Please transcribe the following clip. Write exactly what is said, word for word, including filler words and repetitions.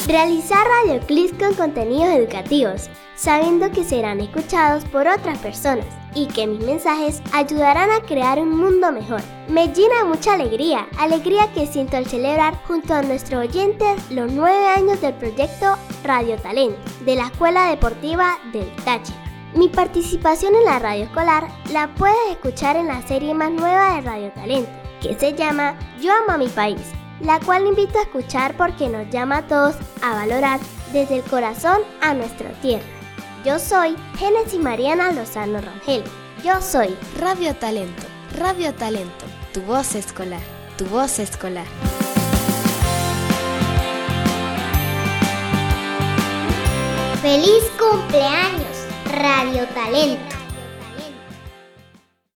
Realizar radioclips con contenidos educativos, sabiendo que serán escuchados por otras personas y que mis mensajes ayudarán a crear un mundo mejor. Me llena mucha alegría, alegría que siento al celebrar junto a nuestros oyentes los nueve años del proyecto Radio Talento de la Escuela Deportiva del Táchira. Mi participación en la radio escolar la puedes escuchar en la serie más nueva de Radio Talento, que se llama Yo amo a mi país, la cual invito a escuchar porque nos llama a todos a valorar desde el corazón a nuestra tierra. Yo soy Génesis Mariana Lozano Rangel. Yo soy Radio Talento, Radio Talento, tu voz escolar, tu voz escolar. ¡Feliz cumpleaños, Radio Talento!